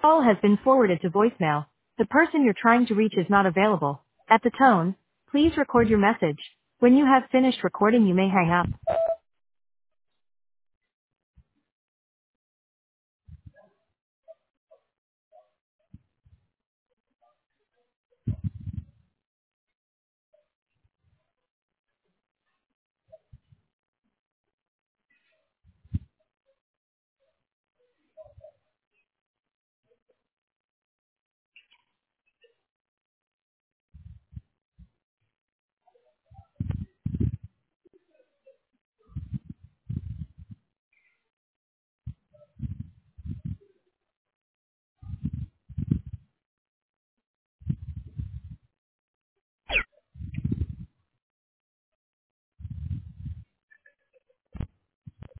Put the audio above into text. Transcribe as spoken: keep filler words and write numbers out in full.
Call has been forwarded to voicemail. The person you're trying to reach is not available. At the tone, please record your message. When you have finished recording, you may hang up.